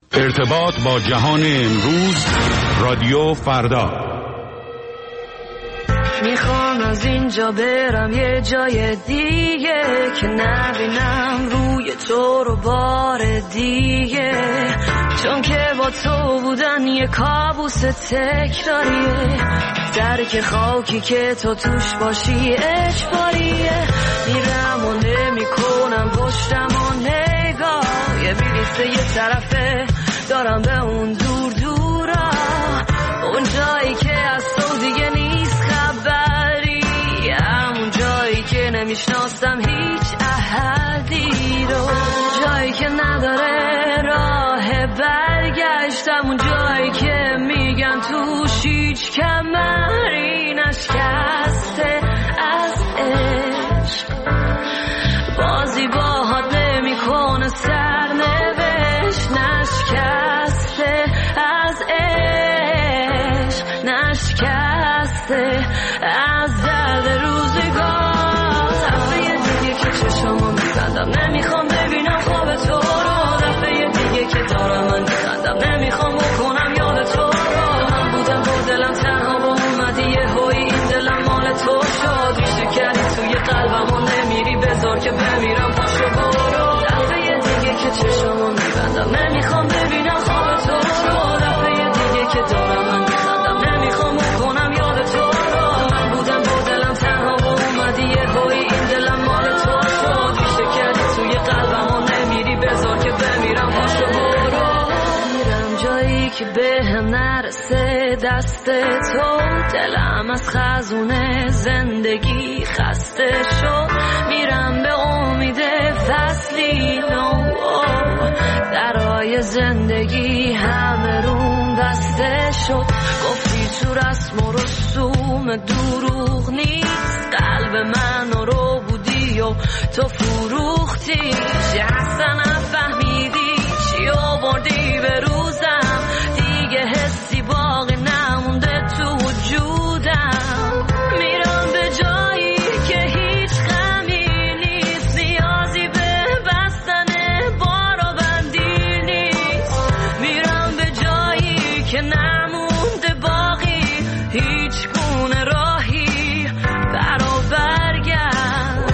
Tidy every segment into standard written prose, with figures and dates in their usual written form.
ارتباط با جهان امروز، رادیو فردا. میخوام از اینجا برم یه جای دیگه که نبینم روی تو رو بار دیگه، چون که با تو بودن یه کابوس تکراریه، درک خاکی که تو توش باشی اجباریه. میرم و نمیکنم پشتم و نگاه، یه بلیسته یه طرفه دارم به اون دور دورا، اون جایی که از تو دیگه نیست خبری، همون جایی که نمیشناسم هیچ احدی رو، جایی که نداره راه برگشت، همون جایی که میگن توش هیچ کمری نشکسته از عشق، بازی باهات نمیکنه سرنوشت، نشکسته از عشق، نشکسته از درد روزگار. دفعه دیگه که چشمو میبندم نمیخوام ببینم خواب تو رو، دفعه دیگه که دارم من میخندم نمیخوام بکنم یاد تو رو، من بودم با دلم تنها با اومدی یه هوی این دلم مال تو شد، ریشه کردی توی قلبم و نمیری بذار که بمیرم پاشو برو. دفعه دیگه که چشمو میبندم نمیخوام ببینم خواب تو رو، دفعه دیگه که دارم من میخندم نمیخوام بکنم یاد تو رو، من بودم با دلم تنها با اومدی یه هوی این دلم مال تو شد، ریشه کردی توی قلبم و نمیری بذار که بمیرم پاشو برو. میرم جایی که به هم نرسه دست تو، دلم از خزونه زندگی خسته شد، میرم به امید فصلی نو، درای زندگی همه روم بسته شد، گفتی تو رسم و رسوم دروغ نیست، قلب من رو بودی و تو فروختی، چی اصلا نفهمیدی چی آوردی به روزم، دیگه حسی باقی نمونده تو وجودم، میرم به جایی که هیچ غمی نیست، نیازی به بستن بار و بندی نیست، میرم به جایی که نمونده باقی هیچ گونه راهی برا برگرد.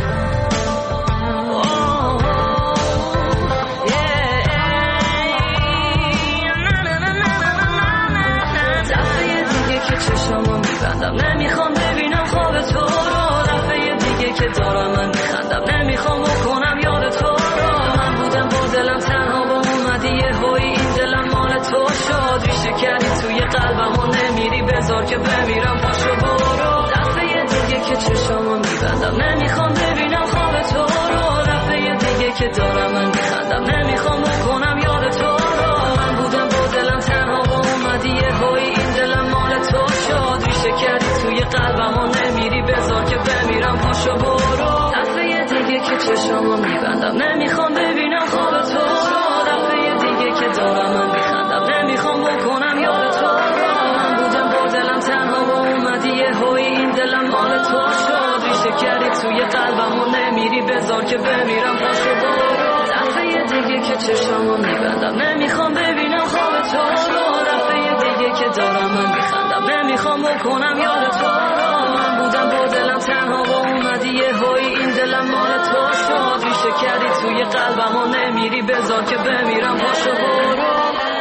دفعه دیگه که چشمو میبندم نمیخوام ببینم خواب تو رو، دفعه دیگه که دارم من میخندم نمیخوام بکنم یاد تو رو، من بودم با دلم تنها با اومدی یه هوی این دلم مال تو شد، ریشه کردی توی قلبم و نمیری بذار که بمیرم پاشو برو. دفعه دیگه که چشمو میبندم نمیخوام ببینم خواب تو رو، دفعه دیگه که دارم من میخندم نمیخوام بکنم یاد تو رو، من بودم با دلم تنها با اومدی یه هوی این دلم مال تو شد، ریشه کردی توی قلبم و نمیری بذار که بمیرم پاشو برو. دفعه دیگه که چشمو میبندم نمیخوام ببینم خواب تو رو، دفعه دیگه که دارم من میخندم نمیخوام بکنم یاد تو رو، من بودم با دلم تنها با اومدی یه هوی این دلم مال تو شد، ریشه کردی توی قلبم و نمیری بذار که بمیرم پاشو برو. دفعه دیگه که چشمو میبندم نمیخوام ببینم خواب تو رو، دفعه دیگه که دارم من میخندم نمیخوام بکنم یاد تو رو، من بودم با دلم تنها با اومدی یه هوی این دلم مال تو شد، ریشه کردی توی قلبم و نمیری بذار که بمیرم پاشو برو.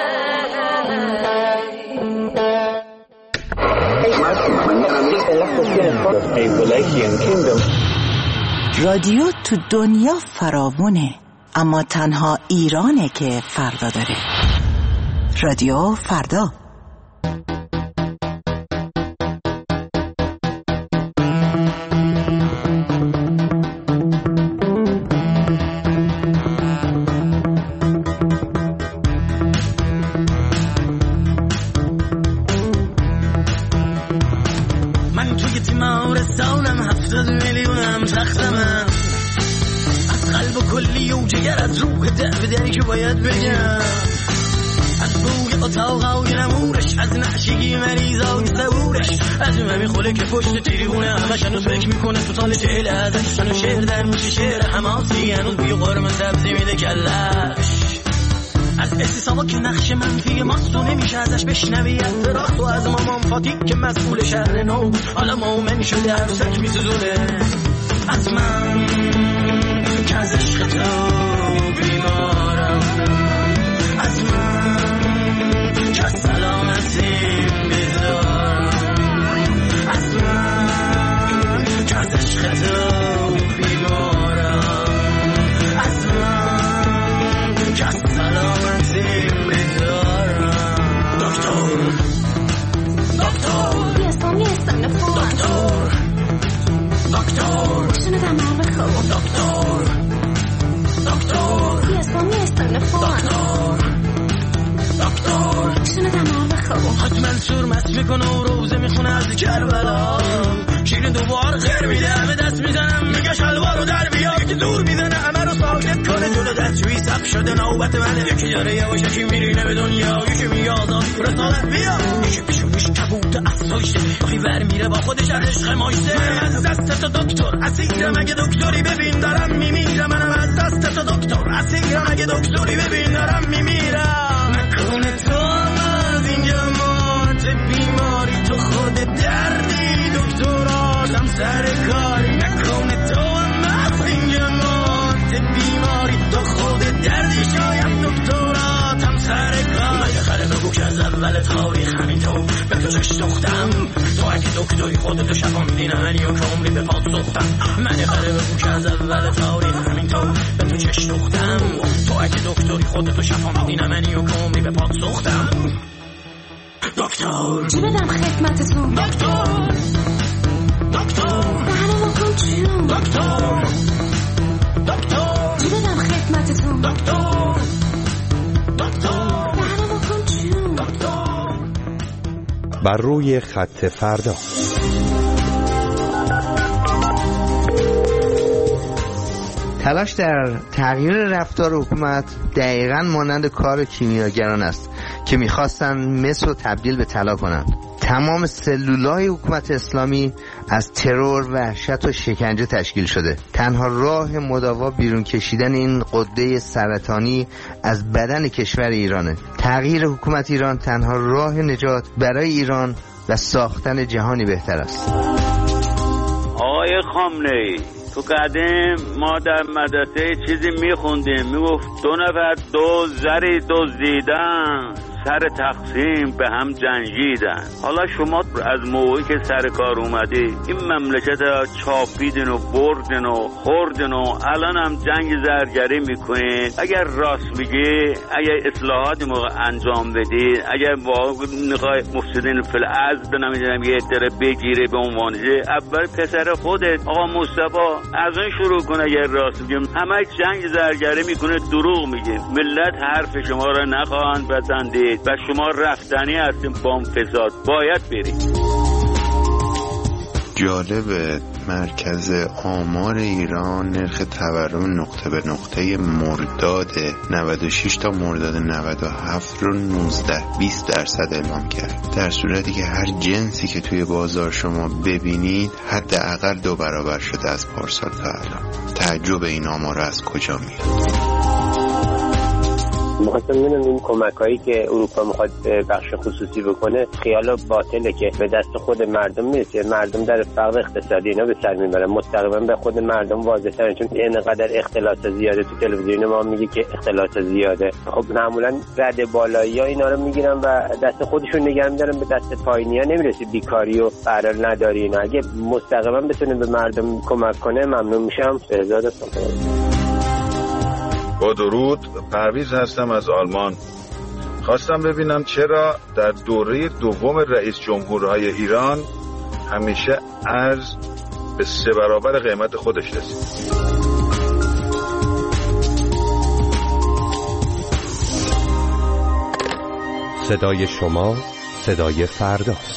رادیو تو دنیا فراوونه، اما تنها ایرانه که فردا داره. رادیو فردا. من توی تیمارستانم 70 میلیونم تختمم، از قلب و کلی و جگر، از روح دری که باید بگم، از بوی اتاقای نمورش، از نعشگی مریضای صبورش، از ممی خوله که پشت تریبونه همش هنوز فکر میکنه تو سال 40 ازش، هنوز شعر در میشه شعر حماسی، هنوز بوی قرمه سبزی میده کلش، از استثابا که نقش منفی ماست و نمیشه ازش بشنوی اعتراض و از مامان فاتی که مسئول شهر نو حالا مومن شده عروسک میسوزونه از من که از عشق تو بیمارم از من که از سلامتیم بیزارم از من که از عشق تو بیمارم از من که از سلامتیم بیزارم دکتر نیستم نفوان دکتر شنیدم حرف خوب دکتر نیستم نفوان دکتر شنیدم حرف خوب حد منصور مست میکنه و روزه میخونه از کربلا شیرین دوبار غیر میده همه دست میزنم میگه شلوار رو در بیا یکی دور میزنه همه رو ساکت کنه جلو دستوی سب شده نوبت منه یکی داره یواشکی میرینه به دنیا یکی میاد رسالت بیا یکی پیشونیش کبوت افزایشه یکی ور میره با خودش از عشق ماشته من از دست تو دکتر اسیرم اگه دکتری ببین دارم میمیرم منم از دست تو دکتر اسیرم اگه دکتری ببین دارم میمیرم نکنه تو از اینجا مات بیماری تو خود دردی دکتراتم سر کاری نکنه تو از اینجا مات بیماری تو خود دردی شاید دکتراتم سر کاری مگه خره بگو که از اول تاریخ همین تو به تو چش دختم تو اگه دکتری خودتو شفا میدینم منی و که عمری به پاد سختم مگه خره بگو که از اول تاریخ همین تو به تو چش دختم تو اگه دکتری خودتو شفا میدینم منی و که عمری به پاد سختم دکتر چی بدم خدمتتون دکتر دهنمو کن چون دکتر چی بدم خدمتتون دکتر دهنمو کن چون بر روی خط فردا. تلاش در تغییر رفتار حکومت دقیقاً مانند کار کیمیاگران است که می‌خواستند مس رو تبدیل به طلا کنند. تمام سلولای حکومت اسلامی از ترور، وحشت و شکنجه تشکیل شده. تنها راه مداوا بیرون کشیدن این غده سرطانی از بدن کشور ایرانه. تغییر حکومت ایران تنها راه نجات برای ایران و ساختن جهانی بهتر است. آقای خامنه‌ای، تو قدیم ما در مدرسه چیزی میخوندیم میگفت 2 نفر دو زری دزدیدن سر تقسیم به هم جنگیدن. حالا شما از موقعی که سر کار اومدی این مملکت را چاپیدین و بردین و خوردین و الان هم جنگ زرگری میکنین. اگر راست میگی، اگر اصلاحات موقع انجام بدی، اگر میخوای مفسدین فی الارض نمیدونم یه دره بگیره به عنوانشه، اول پسر خودت آقا مصطفی از اون شروع کن. اگر راست میگیم همه جنگ زرگری میکنه دروغ میگه. ملت حرف شما را نخواهند بسندید و شما رفتنی هستیم با اون فساد باید برید. جالب مرکز آمار ایران نرخ تورم نقطه به نقطه مرداد 96 تا مرداد 97 رو 19-20% اعلام کرد، در صورتی که هر جنسی که توی بازار شما ببینید حداقل 2 برابر شده از پارسال تا الان. تعجب این آمار از کجا میاد؟ می‌خواستم ببینم این کمک‌هایی که اروپا می‌خواد بخش خصوصی بکنه خیال باطله که به دست خود مردم میرسه. مردم در فقر اقتصادی اینا به سر میبرن، مستقیما به خود مردم واضح‌تره، چون اینقدر اختلاس زیاده تو تلویزیون ما میگه که اختلاس زیاده. خب معمولا رد بالایی‌ها اینا رو میگیرن و دست خودشون نگه می‌دارن، به دست پایینی‌ها نمیرسه. بیکاری و قرار نداری اینا اگه مستقیما بتونه به مردم کمک کنه ممنون میشم. بهزاد با درود، پرویز هستم از آلمان. خواستم ببینم چرا در دوره دوم رئیس جمهورهای ایران همیشه ارز به 3 برابر قیمت خودش رسید. صدای شما صدای فرداست.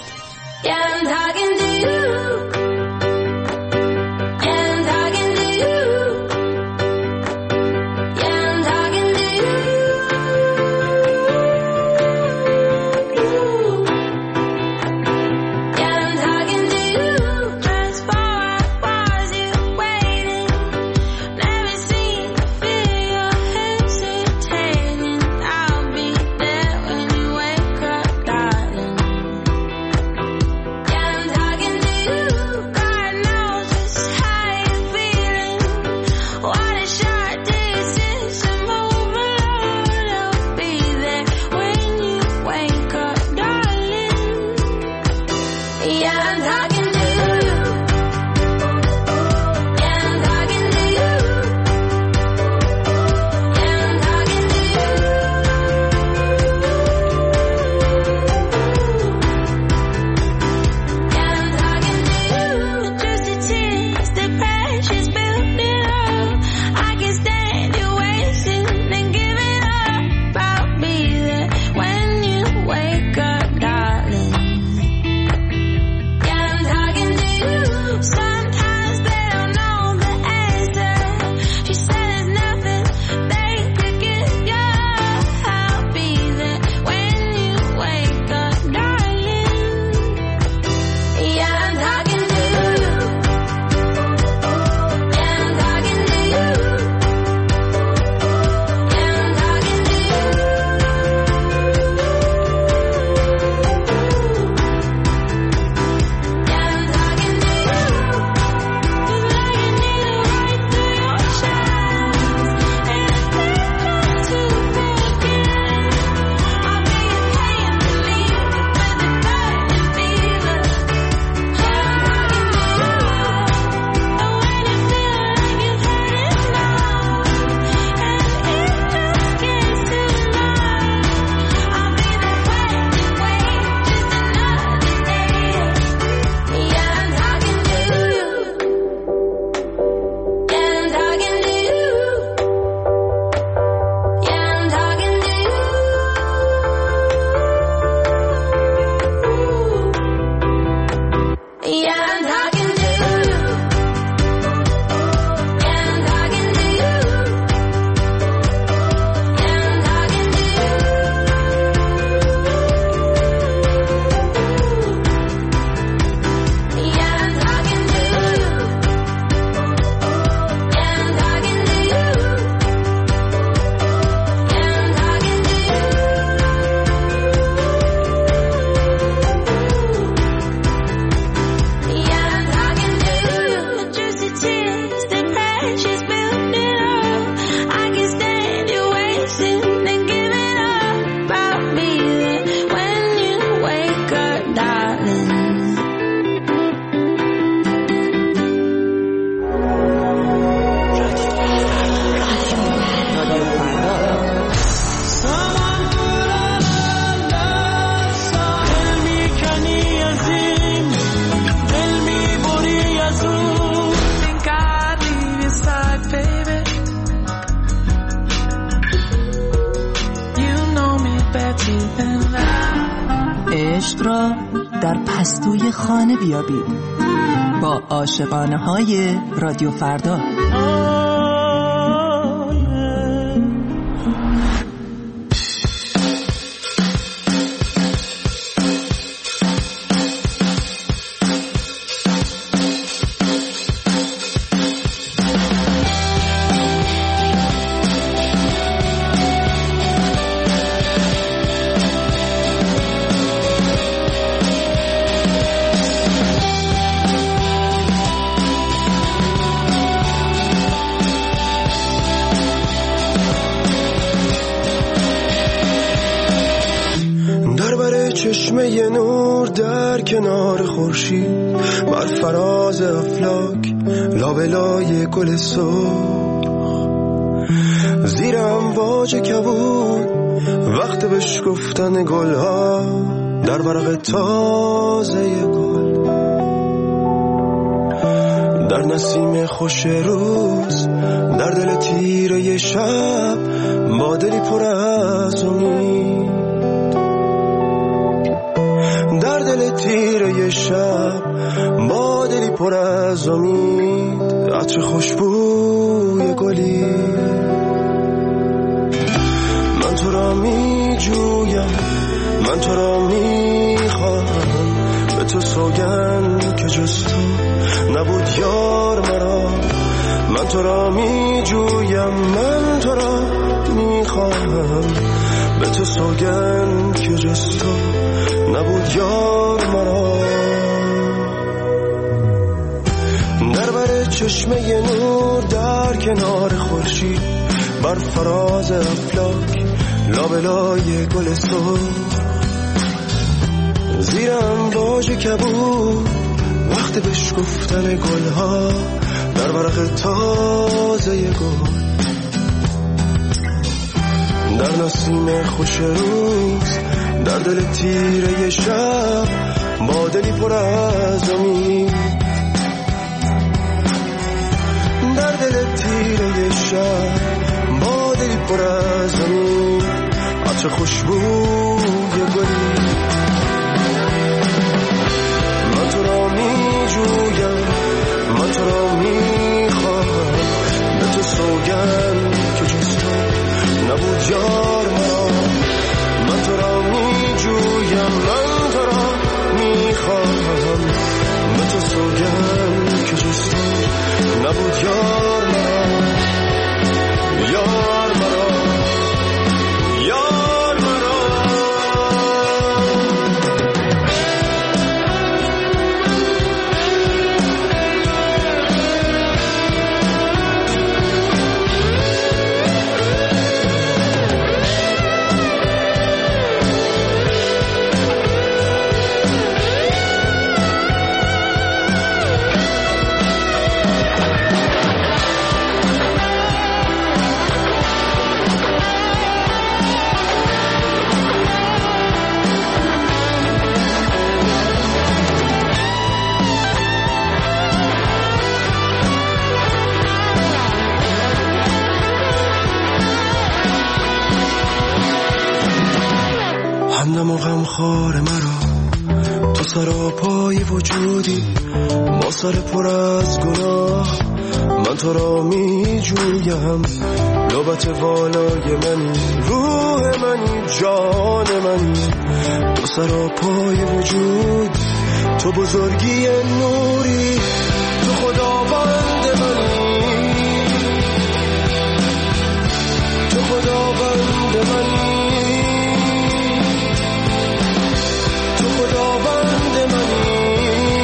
عشق را در پستوی خانه بیابید با عاشقانه های رادیو فردا. چشمه نور در کنار خورشید، بر فراز افلاک لابلای گل سرخ، زیر امواج کبود وقت بشکفتن گلها در ورق تازه گل، در نسیم خوش روز، در دل تیره شب، با دلی پر از امید، در دل تیره شب، با دلی پر از امید، عطر خوشبوی گلی. من تو را می جویم، من تو را می خواهم، به تو سوگند که جز تو نبود یار مرا. من تو را می جویم، من تو را می خواهم، به تو سوگند که جز تو نبود یار مرا. در بر چشمه نور در کنار خورشید، بر فراز افلاک لابلای گل سرخ، زیر امواج کبود وقت بشکفتن گلها در ورق تازه گل، در نسیم خوش روز، در دل تیره شب، با دلی پر از امید، در دل تیره شب، با دلی پر از امید، عطر خوشبوی گلی. من تو را می جویم، من تو را می خواهم، به تو سوگند که جز تو نبود یار مرا. من تو را می جویم، من تو را می خواهم، به تو سوگند که جز تو نبود یار مرا، یار مرا، یار مرا. همدم و غمخوار مرا، تو سراپای وجودی، با سر پر از گناه. من تو را می جویم، لبت والای منی، روح منی، جان منی، تو سراپای وجود، تو بزرگی نوری، تو خداوند منی، تو خداوند منی، خداوند منی،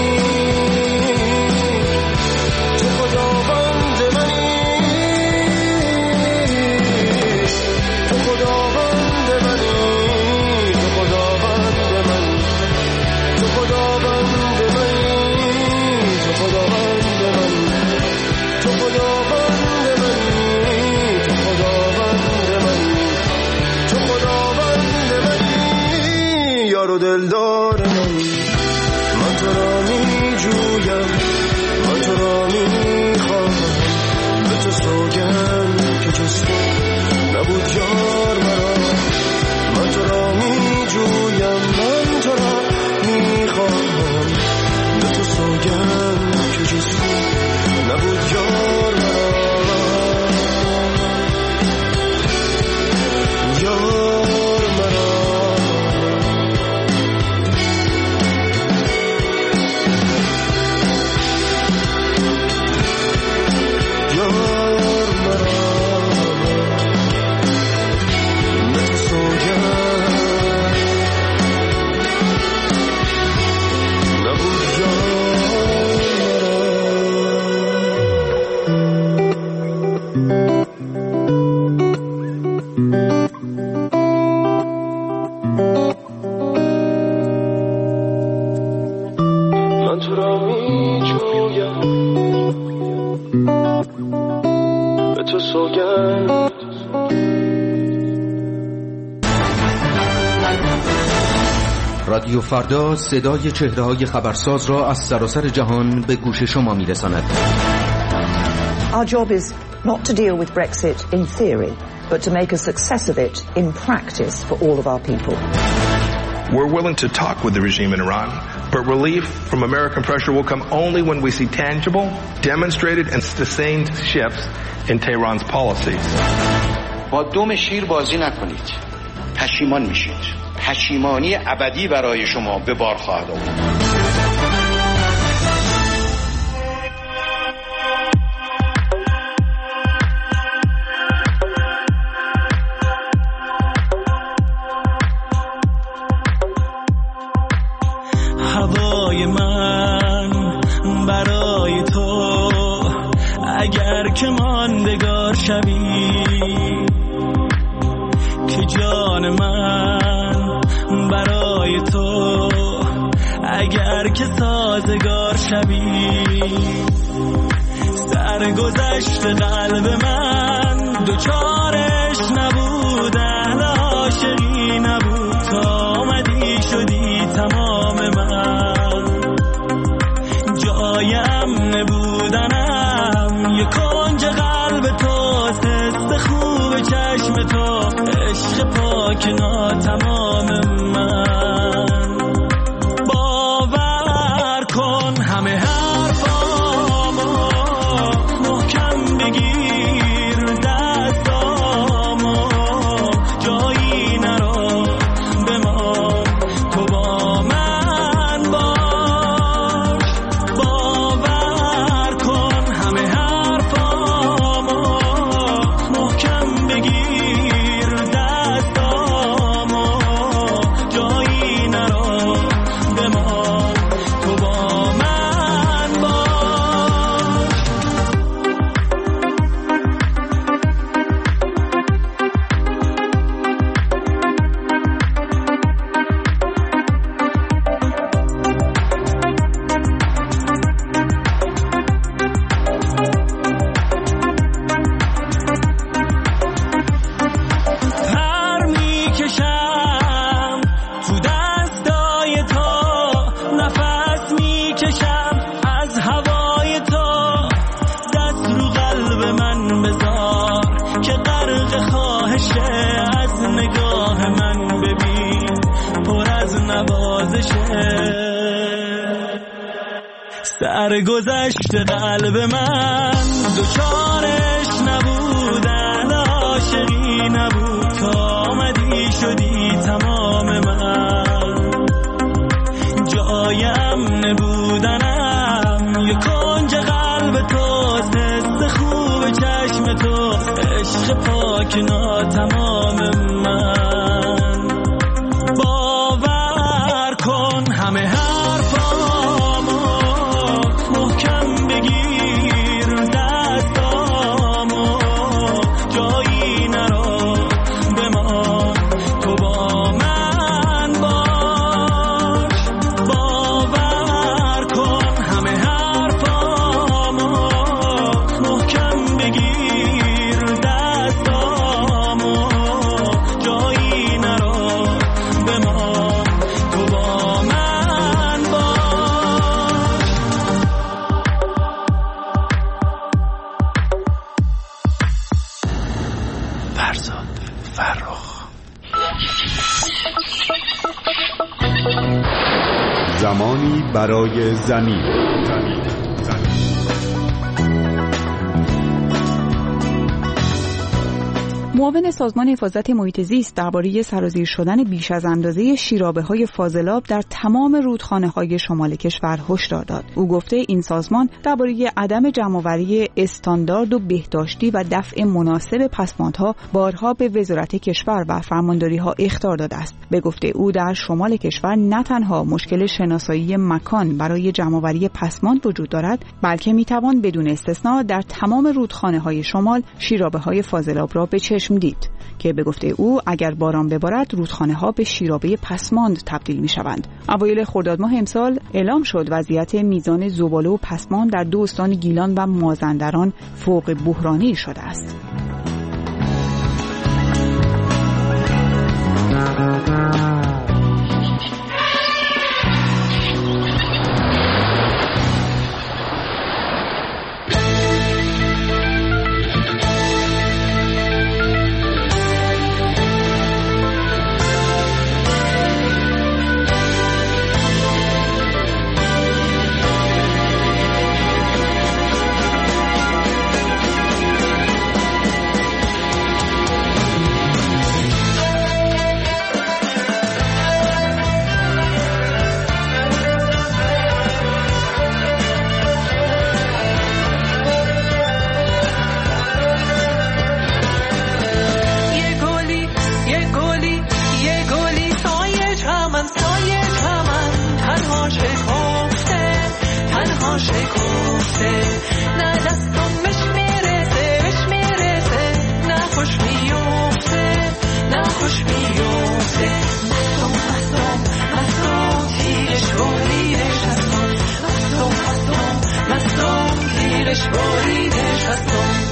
تو خداوند منی، تو خداوند منی، تو خداوند منی، تو خداوند منی، تو خداوند منی، تو خداوند منی، تو خداوند منی، تو خداوند منی، یار و دلدار منی. من تو را می جویم، من تو را می خواهم، به تو سوگند که جز تو نبود یار مرا. من تو را می جویم، من تو را رادیو فردا صدای چهره‌های خبرساز را از سراسر جهان به گوش شما می‌رساند. Our job is not to deal with Brexit in theory, but to make a success of it in practice for all of our people. We're willing to talk with the regime in Iran, but relief from American pressure will come only when we see tangible, demonstrated and sustained shifts in Tehran's policies. با دم شیر بازی نکنید. پشیمان میشید. پشیمانی ابدی برای شما به بار خواهد آورد. هوای من برای تو اگر که ماندگار شوی، که جان من برای تو اگر که سازگار شوی، سرگذشت قلب من دوچارش نبود، اهل عاشقی نبود، تا آمدی شدی تمام من، جایم نبودنم یک کنج قلب تو، حس خوب چشم تو، عشق پاک ناتمام من. باور کن همه حرفامو محکم بگیر، دستامو جایی نرو بمان، تو با من باش. باور کن همه حرفامو محکم بگیر، دستامو جایی نرو بمان، تو با من باش. پر میکشم تو دستای تو، نفس میکشم از هوای تو، دست رو قلب من بذار که غرق خواهشه، از نگاه من ببین پر از نوازشه، سرگذشت قلب من دوچارش نبود، اهل عاشقی نبود، تا آمدی شدی تمام من، جایم نبودنم یک کنج قلب تو، حس خوب چشم تو، عشق پاک ناتمام من. باور کن همه حرفامو محکم بگیر، دستامو جایی نرو بمان، تو با من باش. باور کن همه حرفامو محکم بگیر، دستامو جایی نرو بمان، تو با من باش. فرزاد فرخ. زمانی برای زمین. معاون سازمان حفاظت محیط زیست درباره سرازیر شدن بیش از اندازه شیرابه‌های فاضلاب در تمام رودخانه‌های شمال کشور هشدار داد. او گفته این سازمان درباره عدم جمع‌آوری استاندارد و بهداشتی و دفع مناسب پسماندها بارها به وزارت کشور و فرمانداری‌ها اخطار داده است. به گفته او در شمال کشور نه تنها مشکل شناسایی مکان برای جمع‌آوری پسماند وجود دارد، بلکه می‌توان بدون استثنا در تمام رودخانه‌های شمال شیرابه‌های فاضلاب را به چشم دید که به گفته او اگر باران ببارد رودخانه‌ها به شیرابه پسماند تبدیل می‌شوند. اوایل خرداد ماه امسال اعلام شد وضعیت میزان زباله و پسماند در دو استان گیلان و مازندران فوق بحرانی شده است. نخوش میفته مستم مستم مستم تیرش بریدش هستم مستم مستم مستم تیرش بریدش هستم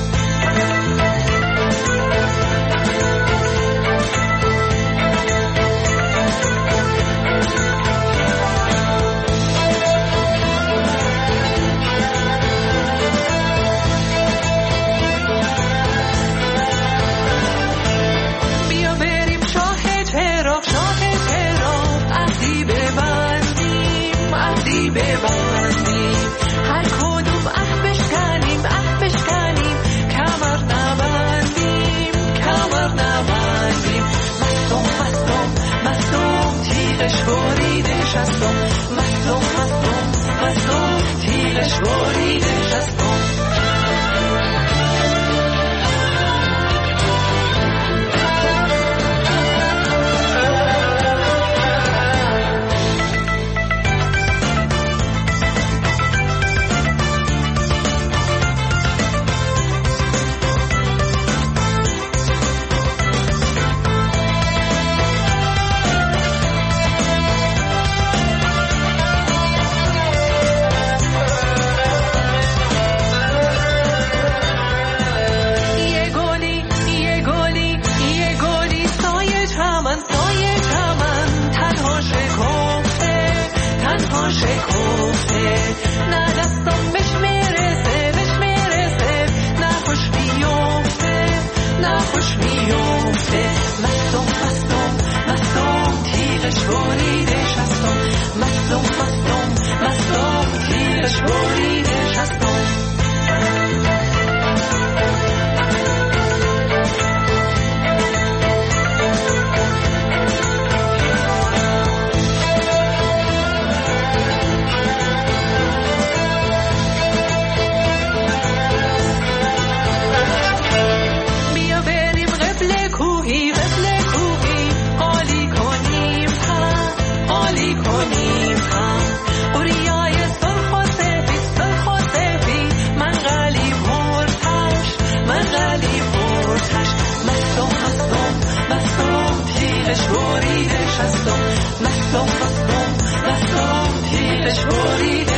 ببندیم هر کدوم بشکنیم کمر نبندیم مستم مستم مستم تیغش بریدش هستم مستم مستم مستم تیغش بریدش هستم نه دستم بهش میرسه نخوش میفته مستم مستم مستم تیغش بریدش هستم مستم مستم مستم تیغش بریدش هستم بریدش هستم مستم مستم مستم تیغش بریدش